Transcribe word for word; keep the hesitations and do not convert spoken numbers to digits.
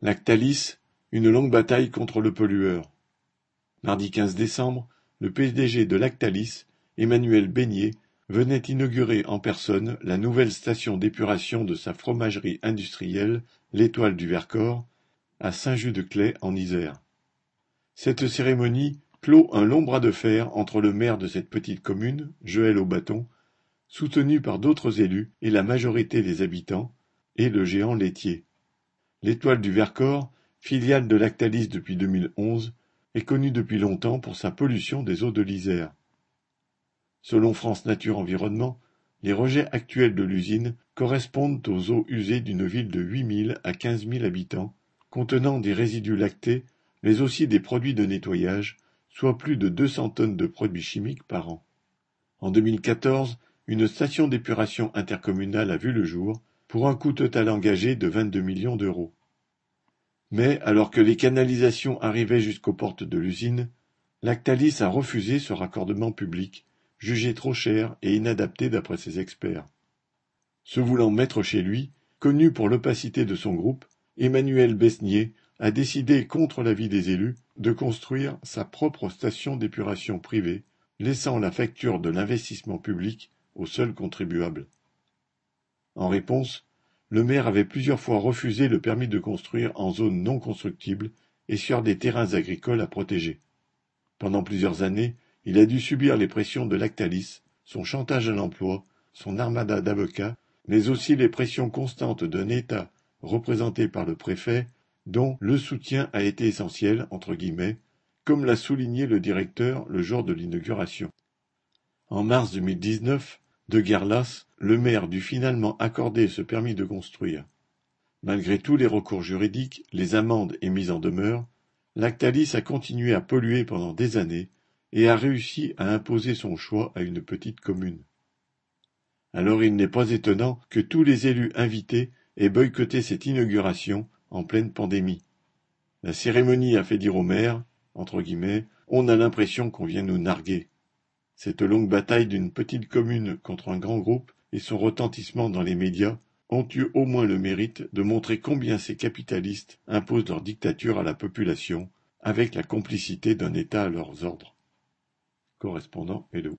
Lactalis, une longue bataille contre le pollueur. Mardi quinze décembre, le P D G de Lactalis, Emmanuel Beignet, venait inaugurer en personne la nouvelle station d'épuration de sa fromagerie industrielle, l'Étoile du Vercors, à Saint-Just-de-Claye en Isère. Cette cérémonie clôt un long bras de fer entre le maire de cette petite commune, Joël Aubaton, soutenu par d'autres élus et la majorité des habitants, et le géant laitier. L'Étoile du Vercors, filiale de Lactalis depuis deux mille onze, est connue depuis longtemps pour sa pollution des eaux de l'Isère. Selon France Nature Environnement, les rejets actuels de l'usine correspondent aux eaux usées d'une ville de huit mille à quinze mille habitants, contenant des résidus lactés, mais aussi des produits de nettoyage, soit plus de deux cents tonnes de produits chimiques par an. En deux mille quatorze, une station d'épuration intercommunale a vu le jour, pour un coût total engagé de vingt-deux millions d'euros. Mais, alors que les canalisations arrivaient jusqu'aux portes de l'usine, Lactalis a refusé ce raccordement public, jugé trop cher et inadapté d'après ses experts. Se voulant maître chez lui, connu pour l'opacité de son groupe, Emmanuel Beignet a décidé, contre l'avis des élus, de construire sa propre station d'épuration privée, laissant la facture de l'investissement public aux seuls contribuables. En réponse, le maire avait plusieurs fois refusé le permis de construire en zone non constructible et sur des terrains agricoles à protéger. Pendant plusieurs années, il a dû subir les pressions de Lactalis, son chantage à l'emploi, son armada d'avocats, mais aussi les pressions constantes d'un État représenté par le préfet, dont le soutien a été essentiel, entre guillemets, comme l'a souligné le directeur le jour de l'inauguration. En mars deux mille dix-neuf, de guerre lasse, le maire dut finalement accorder ce permis de construire. Malgré tous les recours juridiques, les amendes et mises en demeure, Lactalis a continué à polluer pendant des années et a réussi à imposer son choix à une petite commune. Alors il n'est pas étonnant que tous les élus invités aient boycotté cette inauguration en pleine pandémie. La cérémonie a fait dire au maire, entre guillemets, « on a l'impression qu'on vient nous narguer ». Cette longue bataille d'une petite commune contre un grand groupe et son retentissement dans les médias ont eu au moins le mérite de montrer combien ces capitalistes imposent leur dictature à la population, avec la complicité d'un État à leurs ordres. Correspondant Hello.